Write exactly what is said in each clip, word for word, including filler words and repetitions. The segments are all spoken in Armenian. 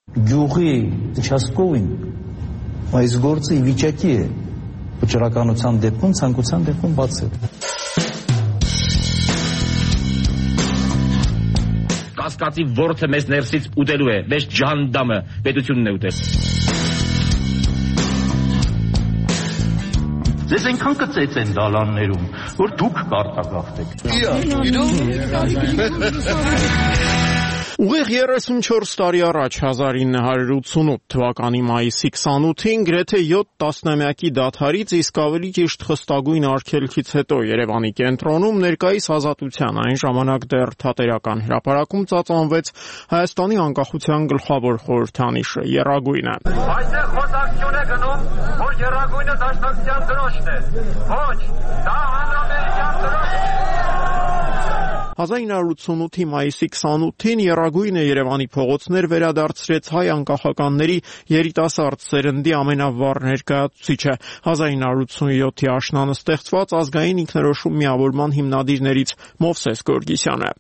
Գյուղի участковին այս գործը ի վիճակի է վճռականության դեպքում, ցանկության դեպքում բացել։ Կասկածի որդը մեզ ներսից ուտելու է, մեզ ջանդամը պետությունն է ուտել։ Ձեզ այնքան կծեց են դալաններում, որ դուք կարտագաղթեք։ Ուղիղ երեսունչորս տարի առաջ հազար ինը հարյուր ութսունութ թվականի մայիսի քսանութին գրեթե յոթ տասնամյակի դադարից իսկ ավելի ճիշտ խստագույն արգելքից հետո Երևանի կենտրոնում ներկայիս ազատության այն ժամանակ դեռ թատերական հրապարակում ծածանվեց Հայաստանի անկախության գլխավոր խորհրդանիշը՝ եռագույնը։ Այստեղ խոսակցություն է գնում, որ եռագույնը դաշնակցության դրոշն է։ Ոչ, դա հանրապետության դրոշն է։ հազար ինը հարյուր ութսունութի մայիսի քսանութին եռագույնը Երևանի փողոցներ վերադարձրեց հայ անկախականների երիտասարդ սերնդի ամենավառ ներկայացուցիչը, հազար ինը հարյուր ութսունյոթի աշնանը ստեղծված ազգային ինքնորոշում միավորման հիմնադիրներից Մովսես Գորգիսյանը։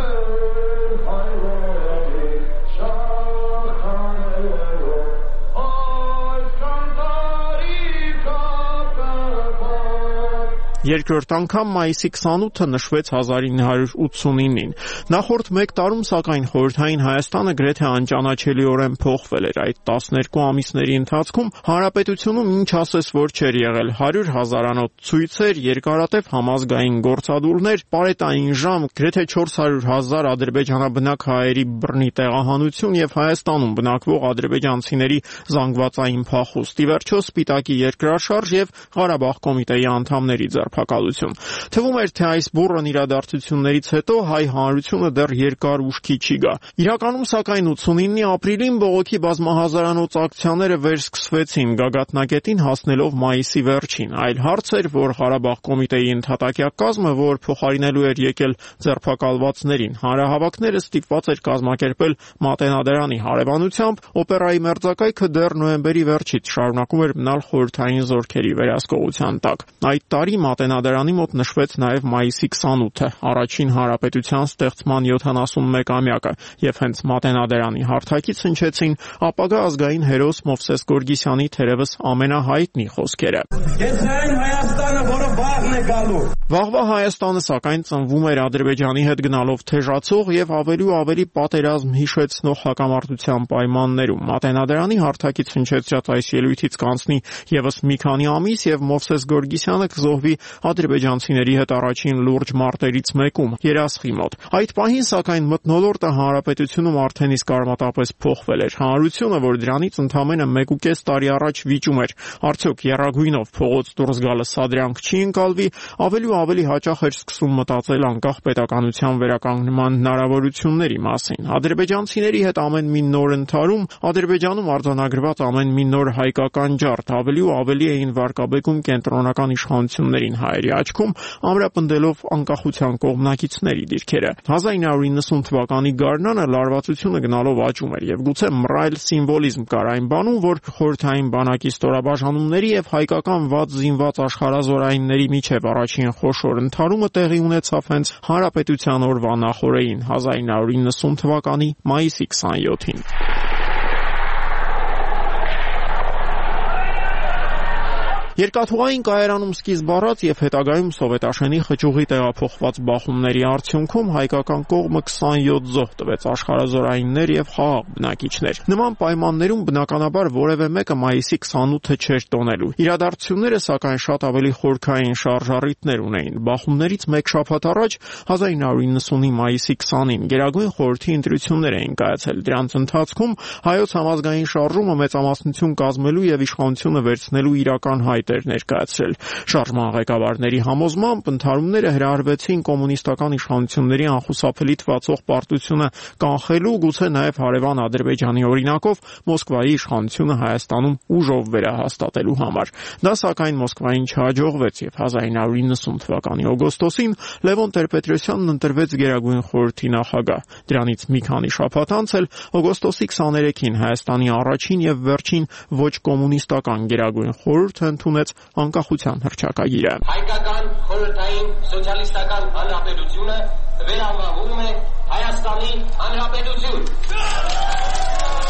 Երկրորդ անգամ մայիսի քսանութը նշվեց հազար ինը հարյուր ութսունինին։ Նախորդ մեկ տարում, սակայն, խորհրդային Հայաստանը գրեթե անճանաչելիորեն փոխվել էր։ Այդ տասներկու ամիսների ընթացքում հանրապետությունում ինչ ասես որ չէր եղել՝ հարյուր հազարանոց ցույցեր, երկարատև համազգային գործադուլներ, պարետային ժամ, գրեթե չորս հարյուր հազար ադրբեջանաբնակ հայերի բռնի տեղահանություն եւ Հայաստանում բնակվող ադրբեջանցիների զանգվածային փախուստ, ի վերջո Սպիտակի երկրաշարժ եւ Ղարաբաղ կոմիտեի անդամների ձերբակալություն։ Թվում էր, թե այս բուռն իրադարձություններից հետո հայ հանրությունը դեռ երկար ուշքի չի գա։ Իրականում, սակայն, ութսունինի ապրիլին բողոքի բազմահազարանոց ակցիաները վերսկսվեցին, գագաթնակետին հասնելով մայիսի վերջին։ Այլ հարց էր, որ Ղարաբաղ կոմիտեի ընդհատակյա կազմը, որ փոխարինելու էր եկել ձերբակալվածներին, հանրահավաքները ստիպված էր կազմակերպել Մատենադարանի հարևանությամբ, օպերայի մերձակայքը դեռ նոյեմբերի վերջից շարունակում էր մնալ խորհրդային զորքերի վերահսկողության տակ։ Այդ տարի Մատենադարանի մոտ նշվեց նաև մայիսի քսանութը, առաջին հանրապետության ստեղծման յոթանասունմեկամյակը, եւ հենց Մատենադարանի հարթակից հնչեցին ապագա ազգային հերոս Մովսես Գորգիսյանի թերևս ամենահայտնի խոսքերը։ Կեցնային Հայաստանը, որը վաղն է գալու։ Վաղվա Հայաստանը, սակայն, ծնվում էր Ադրբեջանի հետ գնալով թեժացող եւ ավելի ու ավելի պատերազմ հիշեցնող հակամարտության պայմաններում։ Մատենադարանի հարթակից հնչեցած այս ելույթից կանցնի եւս մի քանի ամիս եւ Մովսես Գորգիսյանը կզոհվի ադրբեջանցիների հետ առաջին լուրջ մարտերից մեկում՝ Երասխի մոտ։ Այդ պահին, սակայն, մթնոլորտը հանրապետությունում արդեն իսկ արմատապես փոխվել էր։ Հանրությունը, որ դրանից ընդամենը մեկ ու կես տարի առաջ վիճում էր, արդյոք եռագույնով փողոց դուրս գալը սադրանք չի ընկալվի, ավելի ու ավելի հաճախ էր սկսում մտածել անկախ պետականության վերականգնման հնարավորությունների մասին։ Ադրբեջանցիների հետ ամեն մի նոր ընթարում, Ադրբեջանում արձանագրված ամեն մի նոր հայկական ջարդ ավելի ու ավելի էին վարկաբեկում կենտրոնական իշխանություններին հայերի աչքում, ամրապնդելով անկախության կողմնակիցների դիրքերը։ հազար ինը հարյուր իննսուն թվականի գարնանը լարվածությունը գնալով աճում էր եւ գուցե մռայլ սիմվոլիզմ կար այն բանում, որ խորհրդային բանակի ստորաբաժանումների եւ հայկական վատ զինված աշխարհազորայինների միջև առաջին խոշոր ընդհարումը տեղի ունեցավ հենց հանրապետության օրվա նախօրեին հազար ինը հարյուր իննսուն թվականի մայիսի քսանյոթին։ Երկաթուղային կայարանում սկիզբ առած եւ հետագայում սովետաշենի խճուղի տեղափոխված բախումների արդյունքում հայկական կողմը քսանյոթ զոհ տվեց աշխարհազորայիններ եւ խաղաղ բնակիչներ։ Նման պայմաններում բնականաբար որևէ մեկը մայիսի քսանութը չէր տոնելու։ Իրադարձությունները, սակայն, շատ ավելի խորքային շարժառիթներ ունեին։ Բախումներից մեկ շաբաթ առաջ հազար ինը հարյուր իննսունի մայիսի քսանին Գերագույն խորհրդի ընտրություններ էին կայացել։ Դրանց ընթացքում հայոց համազգային շարժումը մեծամասնություն կազմելու եւ իշխանությունը վերցնելու իրական հայտ էր ներկայացրել։ Շարժման ղեկավարների համոզմամբ ընդհարումները հրահրվեցին կոմունիստական իշխանությունների անխուսափելի թվացող պարտությունը կանխելու, գուցե նաև հարևան Ադրբեջանի օրինակով Մոսկվայի իշխանությունը Հայաստանում ուժով վերահաստատելու համար։ Դա, սակայն, Մոսկվային չհաջողվեց եւ հազար ինը հարյուր իննսուն թվականի օգոստոսին Լևոն Տեր-Պետրոսյանն ընտրվեց Գերագույն խորհրդի նախագահ։ Դրանից մի քանի շաբաթ անց էլ օգոստոսի քսաներեքին Հայաստանի առաջին եւ վերջին ոչ կոմունիստական Գերագույն խորհուրդը ընդունեց անկախության հռչակագիրը։ Հայկական խորհրդային սոցիալիստական հանրապետությունը վերանվանվում է Հայաստանի Հանրապետություն։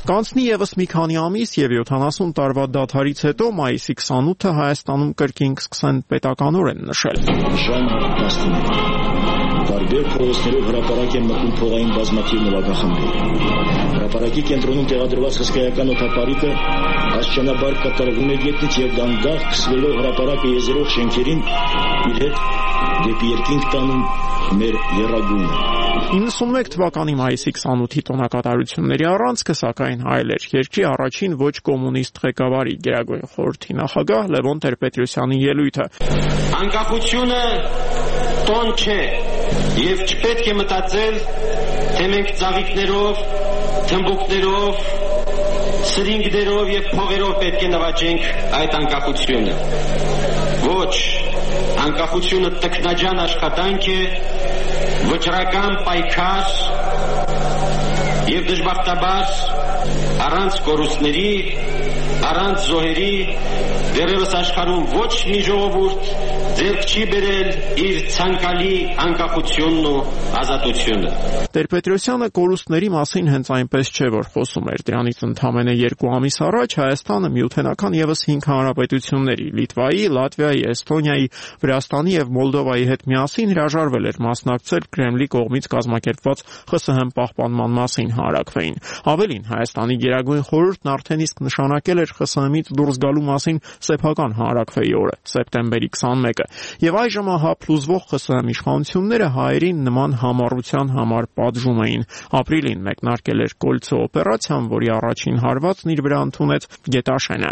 Կանցնի եւս մի քանի ամիս եւ յոթանասուն տարվա դադարից հետո մայիսի քսանութը Հայաստանում կրկին կսկսեն պետականորեն նշել։ Ժամը տասնմեկ Տարբեր փողոցներով հրապարակ են մտնում փողային բազմաթիվ նվագախմբեր։ Հրապարակի կենտրոնում տեղադրված հսկայական օդապարիկը աստիճանաբար կատարվում է գետնից եւ դանդաղ քսվելով հրապարակը եզերող շենքերին իր հետ դեպի երկինք տանում մեր եռագույնը։ իննսունմեկ թվականի մայիսի քսանութի տոնակատարությունների առանցքը սակայն այլ էր։ Երկրի առաջին ոչ կոմունիստ ղեկավարի Գերագույն խորհրդի նախագահ Լևոն Տեր-Պետրոսյանի ելույթը։ Անկախությունը տոն չէ եւ չպետք է մտածել, թե մենք ծաղիկներով, թմբուկներով, սրինգներով եւ փողերով պետք է նվաճենք այդ անկախությունը։ Ոչ, անկախությունը տքնաջան աշխատանք է, վճռական պայքար եւ դժբախտաբար առանց կորուստների, առանց զոհերի դեռևս աշխարհում ոչ մի ժողովուրդ ձեռք չի բերել իր ցանկալի անկախությունն ու ազատությունը։ Տեր-Պետրոսյանը կորուստների մասին հենց այնպես չէ, որ խոսում էր։ Դրանից ընդամենը երկու ամիս առաջ Հայաստանը միութենական եւս հինգ հանրապետությունների՝ Լիտվայի, Լատվիայի, Էստոնիայի, Վրաստանի եւ Մոլդովայի հետ միասին հրաժարվել էր մասնակցել Կրեմլի կողմից կազմակերպված ԽՍՀՄ պահպանման մասին հանրաքվեին։ Ավելին, Հայաստանի Գերագույն խորհուրդն արդեն իսկ նշանակել էր ԽՍՀՄ-ից դուրս գալու մասին սեփական հանրաքվեի օրը՝ սեպտեմբերի քսանմեկը։ Եվ այժմ ահա փլուզվող ԽՍՀՄ իշխանությունները հայերին նման համառության համար պատժում էին։ Ապրիլին մեկնարկել էր Կոլցո օպերացիան, որի առաջին հարվածն իր վրա ընդունեց Գետաշենը։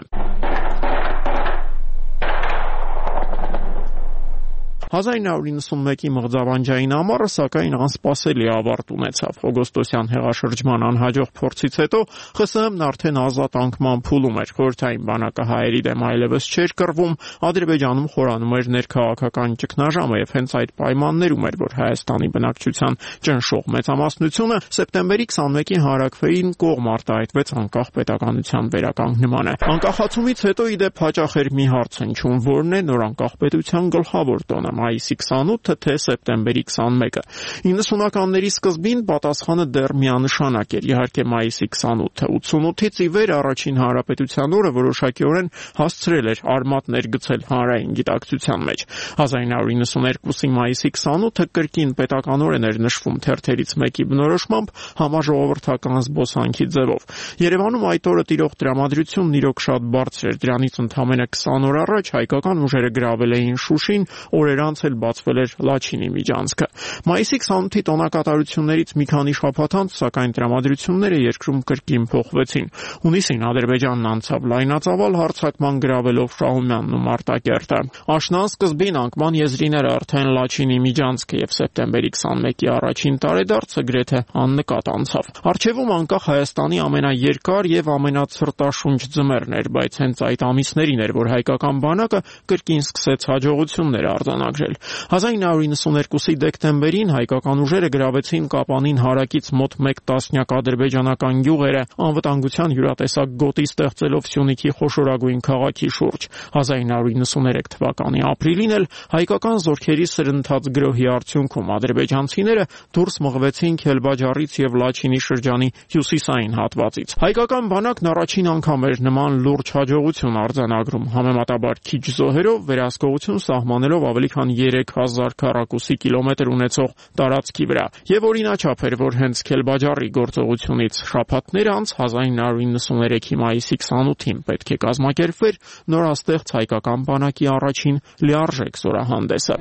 հազար իննսուն իննսունմեկի մղձավանջային ամառը սակայն անսպասելի ավարտ ունեցավ։ Օգոստոսյան հեղաշրջման անհաջող փորձից հետո ԽՍՀՄ-ն արդեն ազատ անկման փուլում էր։ Խորհրդային բանակը հայերի դեմ այլևս չէր կռվում, Ադրբեջանում խորանում էր ներքաղաքական ճգնաժամը եւ հենց այդ պայմաններում էր, որ Հայաստանի բնակչության ճնշող մեծամասնությունը սեպտեմբերի քսանմեկի հանրաքվեին կողմ արտահայտվեց անկախ պետականության վերականգնմանը։ Անկախացումից հետո ի դեպ հաճախ էր մի հարց հնչում, որն է նոր անկախ պետության գլխավոր տոնը՝ մայիսի քսանութը թե սեպտեմբերի քսանմեկը։ իննսունականների սկզբին պատասխանը դեռ միանշանակ էր։ Իհարկե մայիսի քսանութը ութսունութից ի վեր առաջին հանրապետության օրը որոշակիորեն հասցրել էր արմատ ներգցել հանրային գիտակցության մեջ։ հազար իննսուն իննսուներկուսի մայիսի քսանութը կրկին պետականորեն էր նշվում թերթերից մեկի բնորոշմամբ համաժողովրդական զբոսանքի ձևով։ Երևանում այդ օրը տիրող տրամադրությունն իրոք շատ բարձր էր։ Դրանից ընդամենը քսան օր առաջ հայկական ուժերը գրավել էին Շուշին, օրեր անց էլ բացվել էր Լաչինի միջանցքը։ Մայիսի քսանութի տոնակատարություններից մի քանի շաբաթ անց սակայն տրամադրությունները երկրում կրկին փոխվեցին։ Հունիսին Ադրբեջանն անցավ լայնածավալ հարձակման գրավելով Շահումյանն ու Մարտակերտը։ Աշնան սկզբին անկման եզրիները արդեն Լաչինի միջանցքը եւ սեպտեմբերի քսանմեկի առաջին տարեդարձը գրեթե աննկատ անցավ։ Արչեվում անկախ Հայաստանի ամենաերկար եւ ամենացրտաշունչ ձմեռն էր, բայց հենց այդ ամիսներին էր, որ հայկական բանակը կրկին սկսեց հաջողություններ արձանագրել։ հազար իննսուն իննսուներկուսի դեկտեմբերին հայկական ուժերը գրավեցին Կապանին հարակից մոտ մեկ տասնյակ ադրբեջանական գյուղերը, անվտանգության յուրատեսակ գոտի ստեղծելով Սյունիքի խոշորագույն քաղաքի շուրջ։ հազար իննսուն իննսուներեք թվականի ապրիլին էլ հայկական զորքերի սրընթաց գրոհի արդյունքում ադրբեջանցիները դուրս մղվեցին Քելբաջարից եւ Լաչինի շրջանի հյուսիսային հատվածից։ Հայկական բանակն առաջին անգամ էր նման լուրջ հաջողություն արձանագրում, համեմատաբար քիչ զոհերով վերահսկողություն սահմանելով ավելի քան երեք հազար քառակուսի կիլոմետր ունեցող տարածքի վրա։ Եվ օրինաչափ էր, որ հենց Քելբաջարի գործողությունից շաբաթներ անց հազար իննսուն իննսուներեքի մայիսի քսանութին պետք է կազմակերպվեր նորաստեղծ հայկական բանակի առաջին լիարժեք զորահանդեսը։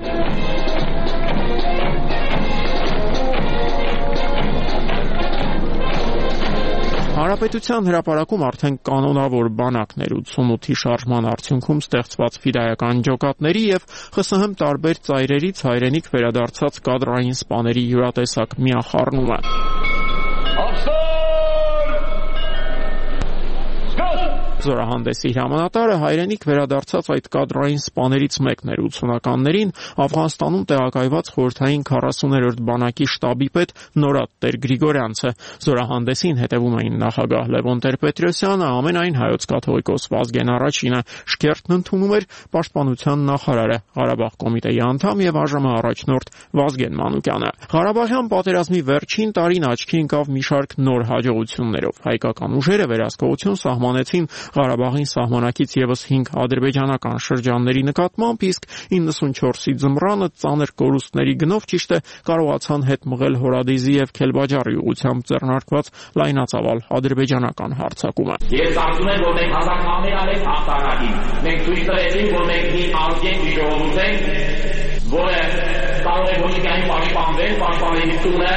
Հանրապետության հրապարակում արդեն կանոնավոր բանակներ ութսունութի շարժման արդյունքում ստեղծված ֆիդայական ջոկատների եւ ԽՍՀՄ տարբեր ծայրերից հայրենիք վերադարձած կադրային սպաների յուրատեսակ միախառնումը։ Զորահանդեսի հրամանատարը հայրենիք վերադարձած այդ կադրային սպաներից մեկն էր ութսունականներին Աֆղանստանում տեղակայված խորհրդային քառասուներորդ բանակի շտաբի պետ Նորադ Տեր-Գրիգորյանցը։ Զորահանդեսին հետևում էին նախագահ Լևոն Տեր-Պետրոսյանը, ամենայն հայոց կաթողիկոս Վազգեն Առաջինը, շքերթն ընդունում էր պաշտպանության նախարարը, Ղարաբաղ կոմիտեի անդամ եւ ԱԺՄ առաջնորդ Վազգեն Մանուկյանը։ Ղարաբաղյան պատերազմի վերջին տարին աչքի ընկավ մի շարք նոր հաջողություններով։ Հայկական ուժերը վերահսկողություն սահմանեցին Ղարաբաղին սահմանակից եւս հինգ ադրբեջանական շրջանների նկատմամբ, իսկ իննսունչորսի ձմռանը ծանր կորուստների գնով ճիշտ է կարողացան հետ մղել Հորադիզի եւ Քելբաջարի ուղությամբ ձեռնարկված լայնածավալ ադրբեջանական հարձակումը։ Ես կարծում եմ, որ մենք հազար ամենալեզ հաղթանակին մենք ցույց տվեցինք, որ մենք մի ազգենք ժողովուրդ ենք, որը կարող է ոչ միայն պաշտպանվել, պաշտպանելիությունը,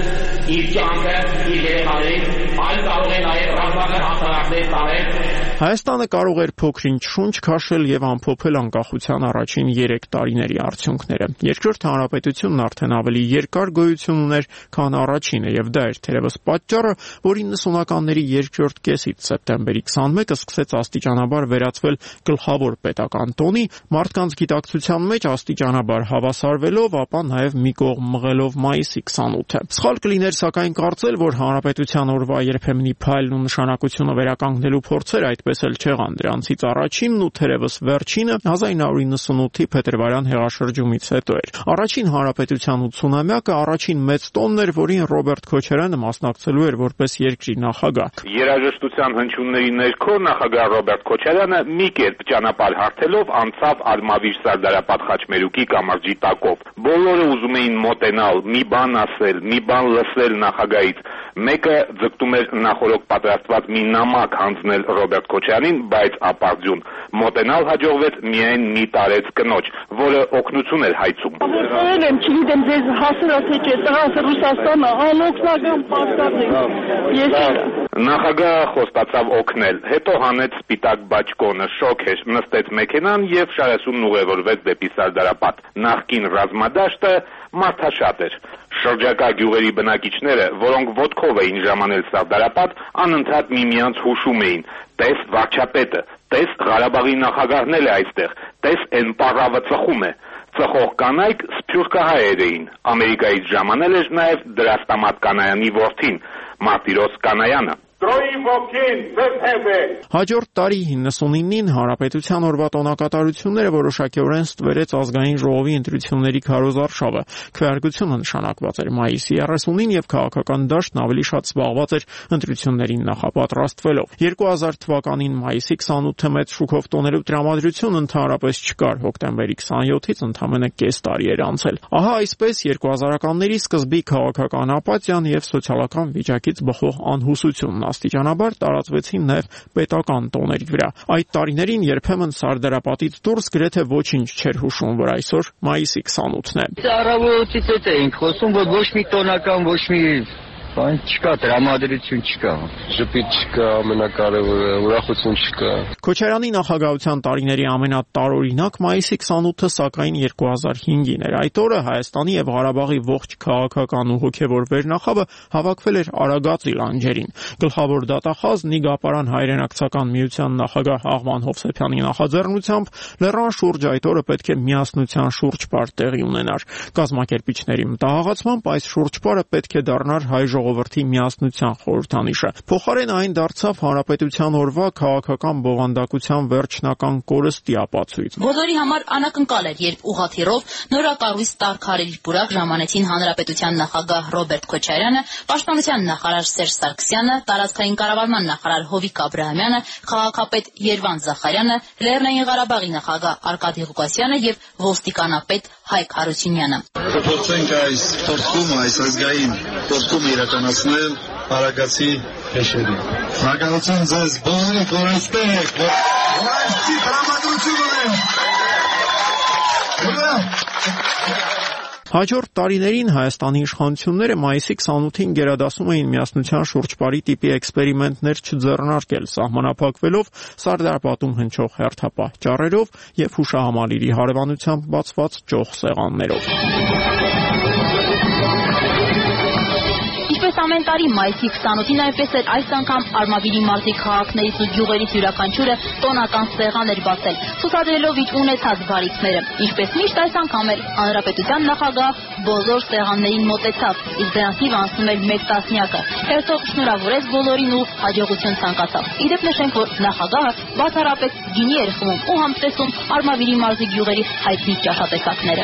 իր կյանքը, իր երեխաներին, այլ կարող է նաև ռազմական հաղթանակներ տարել։ Հայաստանը կարող էր փոքրինչ շունչ քաշել եւ ամփոփել անկախության առաջին երեք տարիների արդյունքները։ Երկրորդ հանրապետությունն արդեն ավելի երկար գոյություն ուներ, քան առաջինը, եւ դա էր թերևս պատճառը, որ իննսունականների երկրորդ կեսից սեպտեմբերի քսանմեկը սկսեց աստիճանաբար վերածվել գլխավոր պետական տոնի, մարդկանց գիտակցության մեջ աստիճանաբար հավասարվելով, ապա նաեւ մի կողմ մղելով մայիսի քսանութը։ Սխալ կլիներ սակայն կարծել, որ հանրապետության օրվա երբեմնի փայլն ու նշանակությունը վերականգնելու փորձեր այդպես էլ չեղան։ Դրանցից առաջինն ու թերևս վերջինը հազար նույն հարյուր նվսունութի փետրվարյան հեղաշրջումից հետո էր։ Առաջին հանրապետության ութսունամյակը առաջին մեծ տոնն էր, որին Ռոբերտ Քոչարյանը մասնակցելու էր որպես երկրի նախագահ։ Երաժշտության հնչյունների ներքո նախագահ Ռոբերտ Քոչարյանը մի կերպ ճանապարհ հարթելով անցավ Արմավիր Սարդարապատ Խաչմերուկի կամրջի տակով։ Բոլորը ուզում էին մոտենալ, մի բան ասել, մի բան լսել նախագահից։ Մեկը ձգտում էր նախորոք պատրաստված մի նամակ հանձնել Ռոբերտ Քոչարյանին, բայց ապարդյուն։ Մոտենալ հաջողվեց միայն մի տարեց կնոջ, որը օգնություն էր հայցում։ Ասել եմ, չգիտեմ, ձեզ հասել թե չէ, տղաս Ռուսաստանը անօգնական պարտադիր է։ Ես Նախագահը խոստացավ օգնել, հետո հանեց սպիտակ բաճկոնը, շոք էր, նստեց մեքենան եւ շարասունն ուղևորվեց դեպի Սարդարապատ։ Նախկին ռազմադաշտը մարդաշատ էր։ Շրջակա գյուղերի բնակիչները, որոնք ոտքով էին ժամանել Սարդարապատ, անընդհատ միմյանց հուշում էին. «Տես վարչապետը, տես Ղարաբաղի նախագահն էլ է այստեղ, տես են պառավը ծխում է»։ Ծխող կանայք սփյուռքահայեր էին։ Ամերիկայից ժամանել էր նաև Դրաստամատ Կանայանի որդին, Մարտիրոս Կանայանը։ Հաջորդ տարի իննսունինին հանրապետության օրվա տոնակատարությունները որոշակիորեն ստվերեց ազգային ժողովի ընտրությունների քարոզարշավը։ Քվեարկությունը նշանակված էր մայիսի երեսունին եւ քաղաքական դաշտն ավելի շատ զբաղված էր ընտրություններին նախապատրաստվելով։ երկու հազար թվականին մայիսի քսանութը մեծ շուկով տոներու տրամադրություն ընդհանրապես չկար, հոկտեմբերի քսանյոթից ընդամենը կես տարի էր անցել։ Ահա այսպես երկու հազարականների սկզբի քաղաքական ապաթիան եւ սոցիալական վիճակից բխող անհուսությունն աստիճանաբար տարածվեցին նաև պետական տոների վրա։ Այդ տարիներին երբեմն Սարդարապատից դուրս գրեթե ոչինչ չէր հուշում, որ այսօր մայիսի քսանութն է։ Առավոտից հետ էինք խոսում, որ ոչ մի տոնական, ոչ մի բան չկա, տրամադրություն չկա, ժպիտ չկա, ամենակարևորը ուրախություն չկա։ Քոչարյանի նախագահության տարիների ամենատարօրինակ մայիսի քսանութը սակայն երկու հազար հինգին էր։ Այդ օրը Հայաստանի եւ Ղարաբաղի ողջ քաղաքական ու հոգեվոր վերնախավը հավաքվել էր Արագածի լանջերին։ Գլխավոր դատախազ Նիգապարան հայրենակցական միության նախագահ Աղվան Հովսեփյանի նախաձեռնությամբ լեռան շուրջ այդ օրը պետք է միասնության շուրջպար տեղի ունենար։ Կազմակերպիչների մտահղացմամբ այս շուրջպարը պետք է դառնար հայ ժողովրդի միասնության խորհրդանիշը։ Փոխարեն այն դարձավ հանրապետության օրվա քաղաքական բովանդակության վերջնական կորստի ապացույց։ Բոլորի համար անակնկալ էր, երբ ուղղաթիռով նորակառույց տառ-քարերի պուրակ ժամանեցին հանրապետության նախագահ Ռոբերտ Քոչարյանը, պաշտպանության նախարար Սերժ Սարգսյանը, տարածքային կառավարման նախարար Հովիկ Աբրահամյանը, քաղաքապետ Երվան Զախարյանը, Լեռնային Ղարաբաղի նախագահ Արկադի Ղուկասյանը եւ ոստիկանապետ Հայկ Հարությունյանը։ Փորձենք այս փորձումը, այս ազգային փորձումը իրականացնել Արագածի հեշերին։ Շնորհակալություն ձեզ բոլորի կորստեք։ Այս տրամադրությունը։ Հաջորդ տարիներին Հայաստանի իշխանությունները մայիսի քսանութին գերադասում էին միասնության շուրջպարի տիպի էքսպերիմենտներ չձեռնարկել, սահմանափակվելով Սարդարապատում հնչող հերթապահ ճառերով եւ հուշահամալիրի հարևանությամբ բացված ճոխ սեղաններով։ Ինչպես ամեն տարի մայիսի քսանութին այնպես էլ այս անգամ Արմավիրի մարզի քաղաքներից ու գյուղերից յուրաքանչյուրը տոնական սեղան էր բացել, ցուցադրելով իր ունեցած բարիքները։ Ինչպես միշտ այս անգամ էլ Հանրապետության նախագահ բոլոր սեղաններին մոտեցավ, իսկ դրանցից անցնում էր մեկ տասնյակը։ Հերթով շնորհավորեց բոլորին ու հաջողություն ցանկացավ։ Իդեպ նշենք, որ նախագահը բացառապես գինի էր խմում ու համտեսում Արմավիրի մարզի գյուղերի հայտնի ճաշատեսակները։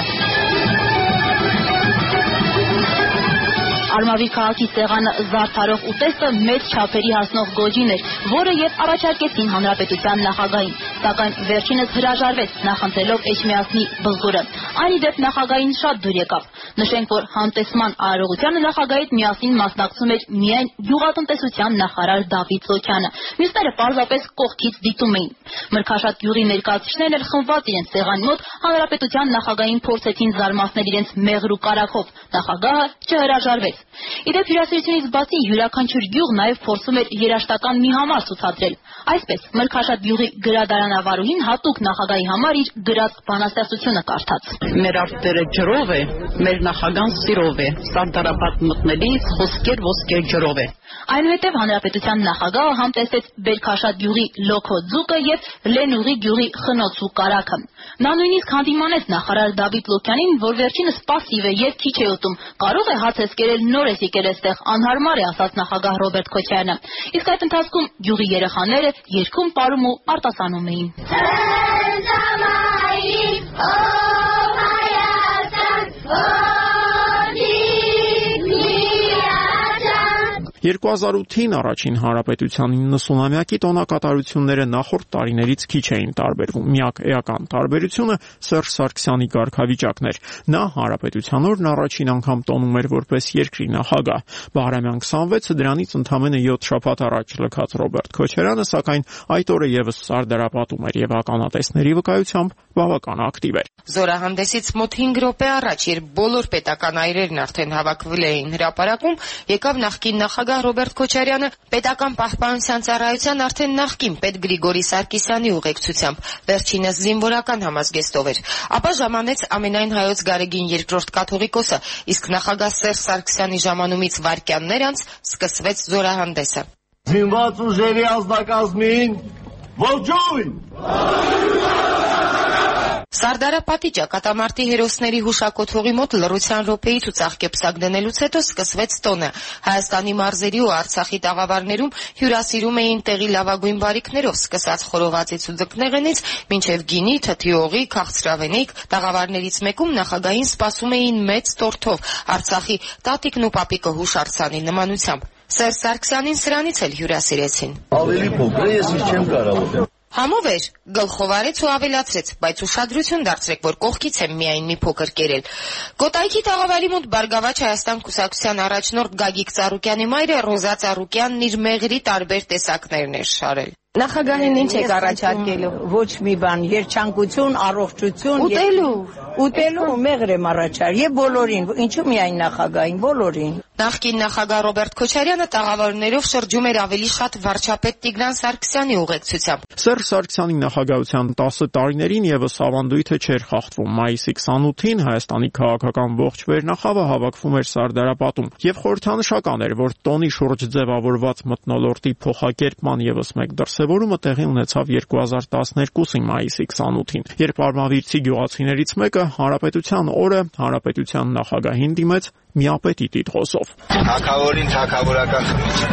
Արմավիր քաղաքի սեղանը զարդարող ուտեստը մեծ չափերի հասնող գոջին էր, որը եւ առաջարկեցին հանրապետության նախագահին, սակայն վերջինս հրաժարվեց, նախընտրելով Էջմիածնի բլղուրը։ Այն ի դեպ նախագահին շատ դուր եկավ։ Նշենք, որ համտեսման արարողությանը նախագահի հետ միասին մասնակցում էր միայն գյուղատնտեսության նախարար Դավիթ Սոքյանը։ Մյուսները պարզապես կողքից դիտում էին։ Մրգաշատ գյուղի ներկայացուցիչներն էլ խմբված իրենց սեղանի մոտ հանրապետության նախագահին փորձեցին զարմացնել իրենց մեղր ու կարագով։ Նախագահը չհրաժարվեց։ Իդեպ հյուրասիրությունից բացի յուրաքանչյուր գյուղ նաև փորձում էր երաժշտական մի համար ցուցադրել։ Այսպես, Մրգաշատ գյուղի գրադարանավարուհին հատուկ նախագահի համար իր գրած բանաստեղծությունը կարդաց։ Մեր արտերը ջրով է, մեր նախագահան սիրով է, Սարդարապատ մտնելիս խոսքեր ոսկեր ջրով է։ Այնուհետև հանրապետության նախագահը համտեսեց Բերքաշատ գյուղի լոքո ձուկը եւ Լենուղի գյուղի խնոցու կարագը։ Նա նույնիսկ հանդիմանեց նախարար Դավիթ Սոքյանին, որ վերջինս պասիվ է եւ քիչ է ուտում։ Կարող է հաց կերել, նոր ես եկել այստեղ, անհարմար է, ասաց նախագահ Ռոբերտ Քոչարյանը։ Իսկ այդ ընթացքում գյուղի երեխաները երգում, պարում ու արտասանում էին։ երկու հազար ութին առաջին հանրապետության իննսունամյակի տոնակատարությունները նախորդ տարիներից քիչ էին տարբերվում։ Միակ էական տարբերությունը Սերժ Սարգսյանի կարգավիճակն էր։ Նա հանրապետության օրն առաջին անգամ տոնում էր որպես երկրի նախագահ։ Բահրամյան քսանվեցը դրանից ընդամենը յոթ շաբաթ առաջ լքած Ռոբերտ Քոչարյանը, սակայն այդ օրը եւս սարդարապատում էր եւ ականատեսների վկայությամբ բավական ակտիվ էր։ Զորահանդեսից մոտ հինգ րոպե առաջ, երբ բոլոր պետական այրերն արդեն հավաքվել էին հրապարակում, եկավ նախկին նախագահ Ռոբերտ Քոչարյանը պետական պահպանության ծառայության արդեն նախկին պետ Գրիգորի Սարգսյանի ուղեկցությամբ, վերջինս զինվորական համազգեստով էր, ապա ժամանեց ամենայն հայոց Գարեգին երկրորդ կաթողիկոսը, իսկ նախագահ Սերժ Սարգսյանի ժամանումից վայրկյաններ անց սկսվեց զորահանդեսը։ Զինված ուժերի ազնագազմին ողջույն։ Սարդարապատի ճակատամարտի հերոսների հուշակոթողի մոտ լռության րոպեից ու ծաղկեպսակ դնելուց հետո սկսվեց տոնը։ Հայաստանի մարզերի ու Արցախի տաղավարներում հյուրասիրում էին տեղի լավագույն բարիքներով, սկսած խորովածից ու ձկնեղենից, մինչև գինի, թթի օղի, քաղցրավենիք։ Տաղավարներից մեկում նախագահին սպասում էին մեծ տորթով, Արցախի տատիկն ու պապիկը հուշարձանի նմանությամբ։ Սերժ Սարգսյանին սրանից էլ հյուրասիրեցին։ Ավելի փոքր է, ես չեմ կարող։ Համով էր, գլխով արեց ու ավելացրեց, բայց ուշադրություն դարձրեք, որ կողքից եմ միայն մի փոքր կերել։ Կոտայքի տաղավարի մոտ Բարգավաճ Հայաստան կուսակցության առաջնորդ Գագիկ Ծառուկյանի մայրը Ռոզա Ծառուկյանն իր մեղրի տարբեր տեսակներն էր շարել։ Նախագահին ինչ եք առաջարկելու։ Ոչ մի բան, երջանկություն, առողջություն, ուտելու, ուտելու մեղր եմ առաջարկել եւ բոլորին, ինչու միայն նախագահին, բոլորին։ Նախկին նախագահ Ռոբերտ Քոչարյանը տաղավարներով շրջում էր ավելի շատ վարչապետ Տիգրան Սարգսյանի ուղեկցությամբ։ Սերժ Սարգսյանի նախագահության տասը տարիներին եւս ավանդույթը չէր խախտվում։ Մայիսի քսանութին Հայաստանի քաղաքական ողջ վերնախավը հավաքվում էր Սարդարապատում եւ խորհրդանշական էր, որ տոնի շուրջ ձևավորված մթնոլորտի փոխակերպման եւս մեկ դրսևորումը տեղի ունեցավ երկու հազար տասներկուսի մայիսի քսանութին, երբ արմավիրցի գյուղացիներից մեկը հանրապետության օրը հանրապետության նախագահին դիմեց միապետի տիտղոսով։ Թագավորին թագավորական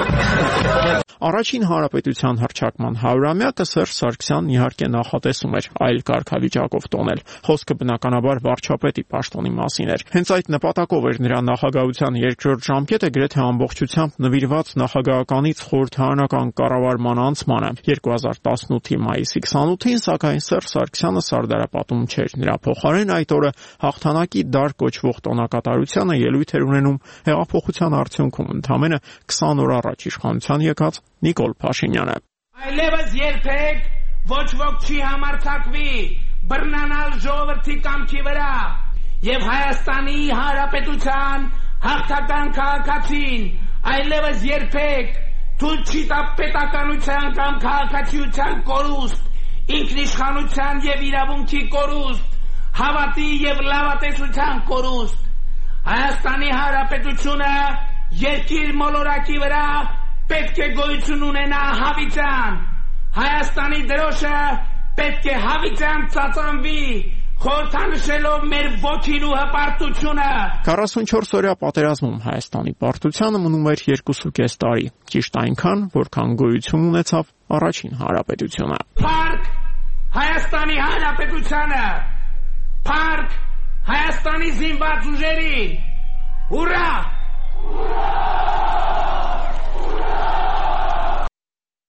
խմիչք։ Առաջին հանրապետության հռչակման հարյուրամյակը Սերժ Սարգսյանն իհարկե նախատեսում էր այլ կարգավիճակով տոնել։ Խոսքը բնականաբար վարչապետի պաշտոնի մասին էր։ Հենց այդ նպատակով էր նրա նախագահության երկրորդ ժամկետը գրեթե ամբողջությամբ նվիրված նախագահականից խորհրդարանական կառավարման անցմանը։ երկու հազար տասնութի մայիսի քսանութին, սակայն Սերժ Սարգսյանը Սարդարապատում չէր։ Նրա փոխարեն այդ օրը հաղթանակի դար կոչվող տոնակատարությանը ելույթ էր ունենում հեղափոխության արդյունքում ընդամենը քսան օր առաջ իշխանության եկած Նիկոլ Փաշինյանը։ Այլևս երբեք ոչ ոք չի համարձակվի բռնանալ ժողովրդի կամքի վրա եւ Հայաստանի Հանրապետության հաղթական քաղաքացին այլևս երբեք թույլ չի տա պետականության կամ քաղաքացիության կորուստ, ինքնիշխանության եւ իրավունքի կորուստ, հավատի եւ լավատեսության կորուստ։ Հայաստանի Հանրապետությունը երկիր մոլորակի վրա պետք է գոյություն ունենա հավիտյան։ Հայաստանի դրոշը պետք է հավիտյան ծածանվի, խորհրդանշելով մեր ոգին ու հպարտությունը։ քառասունչորս օրյա պատերազմում Հայաստանի պարտությանը մնում էր երկուսուկես տարի, ճիշտ այնքան, որքան գոյություն ունեցավ առաջին հանրապետությունը։ Փառք Հայաստանի հանրապետությանը, փառք Հայաստանի զինված ուժերին, ուրա։